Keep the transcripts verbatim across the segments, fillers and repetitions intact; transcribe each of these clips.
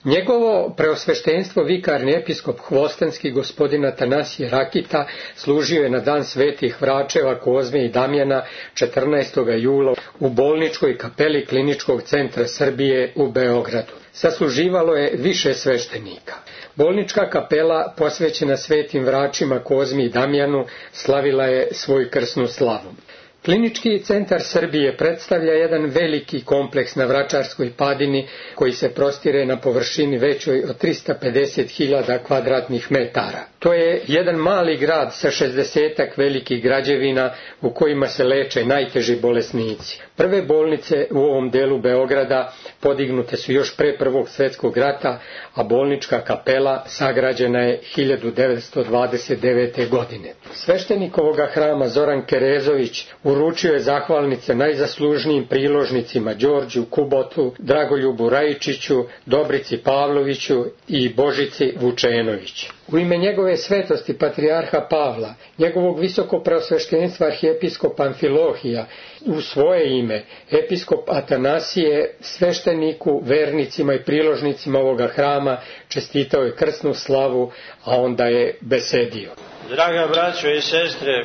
Njegovo preosveštenstvo vikarni episkop Hvostanski gospodin Atanasije Rakita služio je na dan svetih Vračeva, Kozme i Damjana četrnaestog jula u bolničkoj kapeli Kliničkog centra Srbije u Beogradu. Sasluživalo je više sveštenika. Bolnička kapela posvećena svetim Vračima, Kozmi i Damjanu slavila je svoju krsnu slavu. Klinički centar Srbije predstavlja jedan veliki kompleks na Vračarskoj padini koji se prostire na površini većoj od trista pedeset hiljada kvadratnih metara. To je jedan mali grad sa šezdesetak velikih građevina u kojima se leče najteži bolesnici. Prve bolnice u ovom delu Beograda podignute su još pre Prvog svjetskog rata, a bolnička kapela sagrađena je hiljadu devetsto dvadeset devete. godine. Sveštenik ovoga hrama Zoran Kerezović uručio je zahvalnice najzaslužnijim priložnicima Đorđu Kubotu, Dragoljubu Rajičiću, Dobrici Pavloviću i Božici Vučenović. U ime njegove svetosti patrijarha Pavla, njegovog visoko preosveštenstva arhijepiskopa Amfilohija, u svoje ime episkop Atanasije svešteniku, vernicima i priložnicima ovoga hrama čestitao je krsnu slavu, a onda je besedio. Draga braćo i sestre,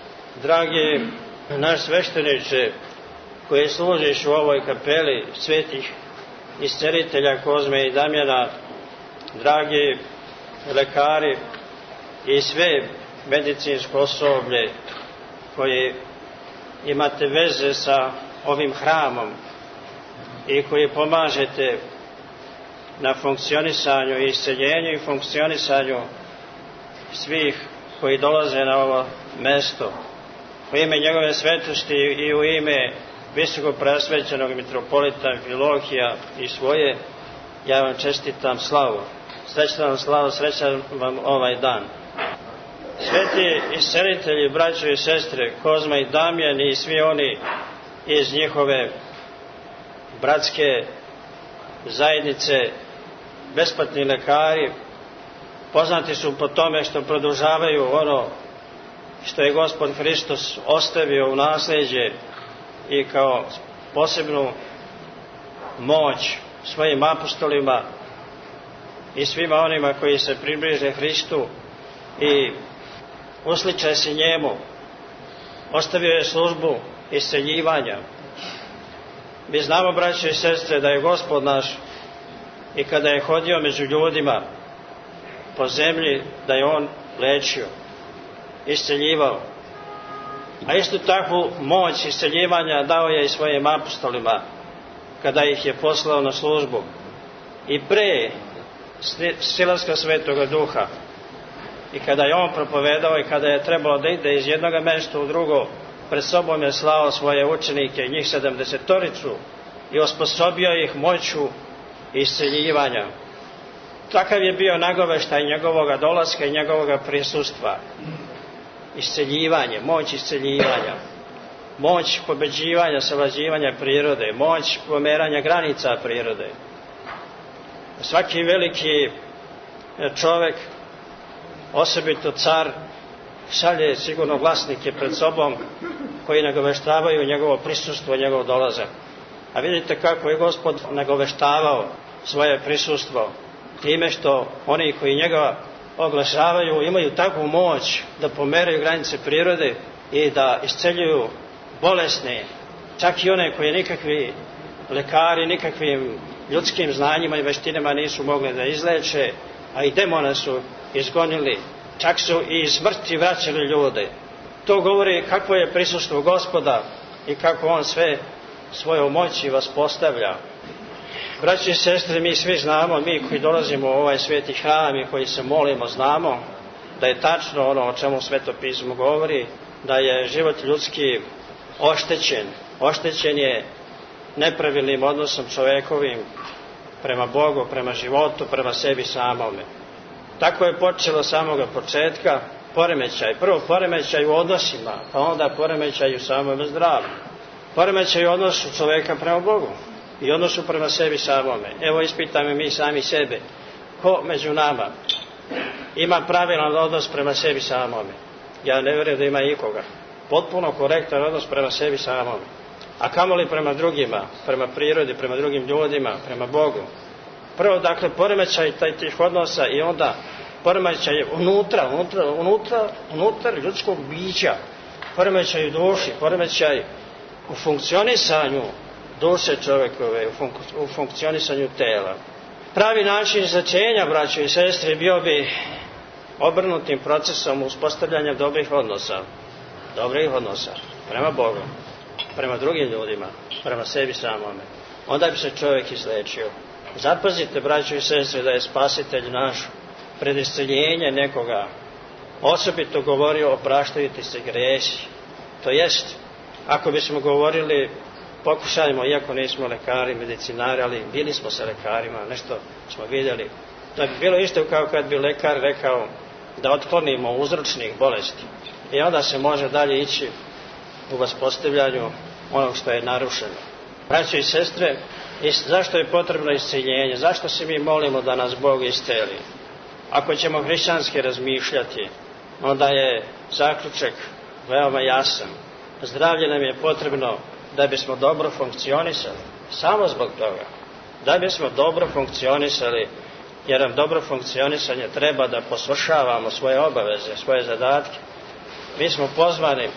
dragi naš svešteniče koji služiš u ovoj kapeli svetih iscelitelja Kozme i Damjana, dragi lekari i sve medicinsko osoblje koji imate veze sa ovim hramom i koji pomažete na funkcionisanju i isceljenju i funkcionisanju svih koji dolaze na ovo mesto. U ime njegove svetosti i u ime visoko preosvećenog mitropolita Amfilohija i svoje, ja vam čestitam slavu. Srećna vam slava, srećan vam ovaj dan. Sveti iscelitelji, braćo i sestre, Kozma i Damjan i svi oni iz njihove bratske zajednice, besplatni lekari, poznati su po tome što produžavaju ono što je Gospod Hristos ostavio u nasleđe i kao posebnu moć svojim apostolima i svima onima koji se približe Hristu i usliče se njemu. Ostavio je službu isceljivanja. Mi znamo, braće i sestre, da je Gospod naš i kada je hodio među ljudima po zemlji, da je on lečio, isceljivao. A istu takvu moć isceljivanja dao je i svojim apostolima kada ih je poslao na službu. I pre silaska Svetoga Duha i kada je on propovedao i kada je trebalo da ide iz jednog mesta u drugo, pred sobom je slao svoje učenike, njih sedamdesetoricu, i osposobio ih moću isceljivanja. Takav je bio nagoveštaj njegovoga dolaska i njegovoga prisustva. Isceljivanje, moć isceljivanja, moć pobeđivanja, savlađivanja prirode, moć pomeranja granica prirode. Svaki veliki čovek, osobito car, šalje sigurno glasnike pred sobom koji nagoveštavaju njegovo prisustvo, njegov dolazak. A vidite kako je Gospod nagoveštavao svoje prisustvo time što oni koji njega oglašavaju imaju takvu moć da pomeraju granice prirode i da isceljuju bolesne, čak i one koje nikakvi lekari, nikakvim ljudskim znanjima i veštinama nisu mogli da izleče, a i demone su izgonili, čak su i iz smrti vraćali ljude. To govori kakvo je prisustvo Gospoda i kako on sve svojom moći vas postavlja. Braći i sestre, mi svi znamo, mi koji dolazimo u ovaj sveti hram i koji se molimo, znamo da je tačno ono o čemu Sveto pismo govori, da je život ljudski oštećen. Oštećen je nepravilnim odnosom čovekovim prema Bogu, prema životu, prema sebi samome. Tako je počelo samoga početka poremećaj. Prvo poremećaj u odnosima, pa onda poremećaj u samom zdravlju. Poremećaj u odnosu čoveka prema Bogu i odnosu prema sebi samome. Evo ispitajmo mi sami sebe. Ko među nama ima pravilan odnos prema sebi samome? Ja ne vjerujem da ima ikoga. Potpuno korektan odnos prema sebi samome. A kamoli prema drugima, prema prirodi, prema drugim ljudima, prema Bogu. Prvo, dakle, poremećaj taj tih odnosa i onda poremećaj unutra, unutra, unutra, unutar ljudskog bića, poremećaj u duši, poremećaj u funkcionisanju duše čovjekove, u, funk, u funkcionisanju tela. Pravi način izlečenja, braćo i sestre, bio bi obrnutim procesom uspostavljanja dobrih odnosa, dobrih odnosa prema Bogu, prema drugim ljudima, prema sebi samome. Onda bi se čovjek izlečio. Zapazite, braćo i sestre, da je Spasitelj naš pred isceljenje nekoga osobito govorio opraštaju ti se gresi. To jest, ako bismo govorili, pokušajmo, iako nismo lekari, medicinari, ali bili smo sa lekarima, nešto smo vidjeli. To bi bilo isto kao kad bi lekar rekao da otklonimo uzročnih bolesti. I onda se može dalje ići u vaspostavljanju onog što je narušeno. Braćo i sestre, zašto je potrebno isceljenje? Zašto se mi molimo da nas Bog isceli? Ako ćemo hrišćanski razmišljati, onda je zaključak veoma jasan. Zdravlje nam je potrebno da bismo dobro funkcionisali. Samo zbog toga. Da bismo dobro funkcionisali, jer nam dobro funkcionisanje treba da posvršavamo svoje obaveze, svoje zadatke. Mi smo pozvani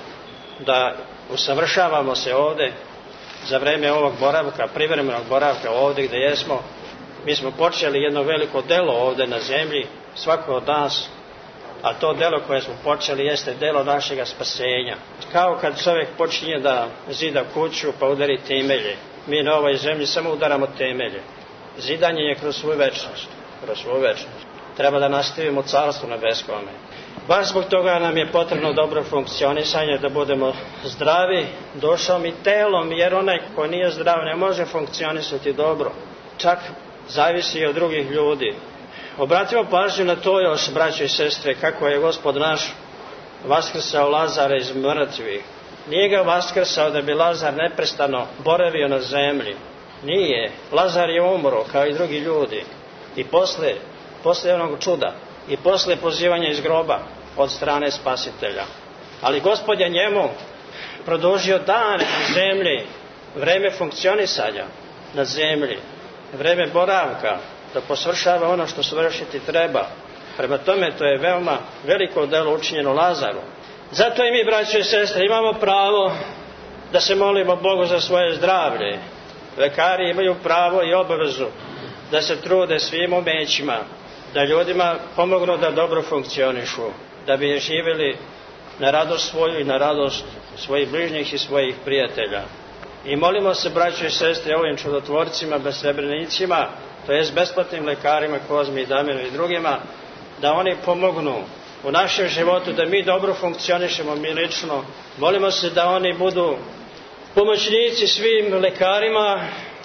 da usavršavamo se ovde za vreme ovog boravka, privremenog boravka ovde gde jesmo. Mi smo počeli jedno veliko delo ovde na zemlji, svako od nas, a to delo koje smo počeli jeste delo našega spasenja. Kao kad čovjek počinje da zida kuću pa udari temelje. Mi na ovoj zemlji samo udaramo temelje. Zidanje je kroz svoju večnost. Kroz svoju večnost. Treba da nastavimo carstvo nebeskome. Baš zbog toga nam je potrebno dobro funkcionisanje, da budemo zdravi dušom i telom, jer onaj ko nije zdrav ne može funkcionisati dobro. Čak zavisi i od drugih ljudi. Obratimo pažnju na to još, braćo i sestre, kako je Gospod naš vaskrsao Lazara iz mrtvih. Nije ga vaskrsao da bi Lazar neprestano boravio na zemlji. Nije. Lazar je umro kao i drugi ljudi. I posle, posle onog čuda, i posle pozivanja iz groba od strane Spasitelja. Ali Gospod je njemu produžio dane na zemlji, vreme funkcionisanja na zemlji, vreme boravka, da posvršava ono što svršiti treba. Prema tome, to je veoma veliko delo učinjeno Lazaru. Zato i mi, braćo i sestre, imamo pravo da se molimo Bogu za svoje zdravlje. Lekari imaju pravo i obavezu da se trude svim umećima, da ljudima pomognu da dobro funkcionišu, da bi živjeli na radost svoju i na radost svojih bližnjih i svojih prijatelja. I molimo se, braćo i sestre, ovim čudotvorcima, besrebrenicima, to jest besplatnim lekarima, Kozmi i Damjanu i drugima, da oni pomognu u našem životu, da mi dobro funkcionišemo, mi lično. Molimo se da oni budu pomoćnici svim lekarima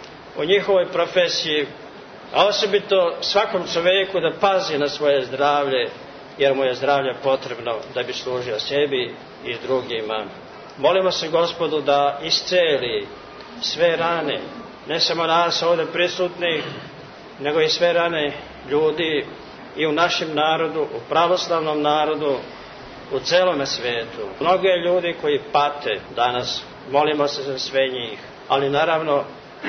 u njihovoj profesiji, a osobito svakom čoveku da pazi na svoje zdravlje, jer mu je zdravlje potrebno da bi služio sebi i drugima. Molimo se Gospodu da isceli sve rane, ne samo nas ovdje prisutnih, nego i sve rane ljudi i u našem narodu, u pravoslavnom narodu, u celome svetu. Mnogo je ljudi koji pate danas, molimo se za sve njih, ali naravno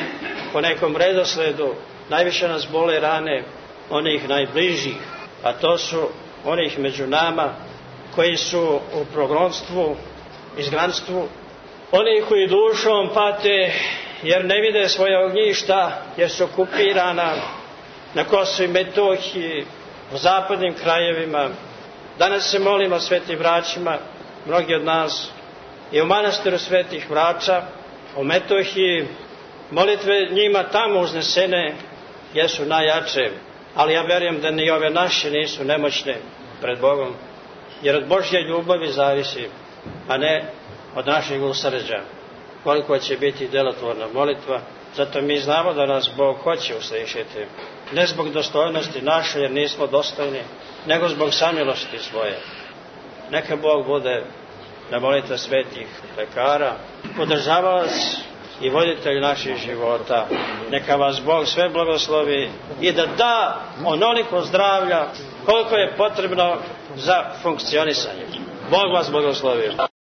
po nekom redosledu najviše nas bole rane onih najbližih, a to su onih među nama koji su u progonstvu, izgnanstvu, oni koji dušom pate jer ne vide svoje ognjišta, jer su okupirana na Kosovu i Metohiji, u zapadnim krajevima. Danas se molimo svetim vraćima, mnogi od nas, i u manastiru svetih vraća, u Metohiji, molitve njima tamo uznesene jesu najjače, ali ja verujem da ni ove naše nisu nemoćne pred Bogom, jer od Božje ljubavi zavisi, a ne od našeg usređa, koliko će biti delotvorna molitva. Zato mi znamo da nas Bog hoće uslišiti, ne zbog dostojnosti naše, jer nismo dostojni, nego zbog samilosti svoje. Neka Bog bude na molitve svetih lekara, podržavalac i voditelj naših života. Neka vas Bog sve blagoslovi i da da onoliko zdravlja koliko je potrebno za funkcionisanje. Bog vas blagoslovi.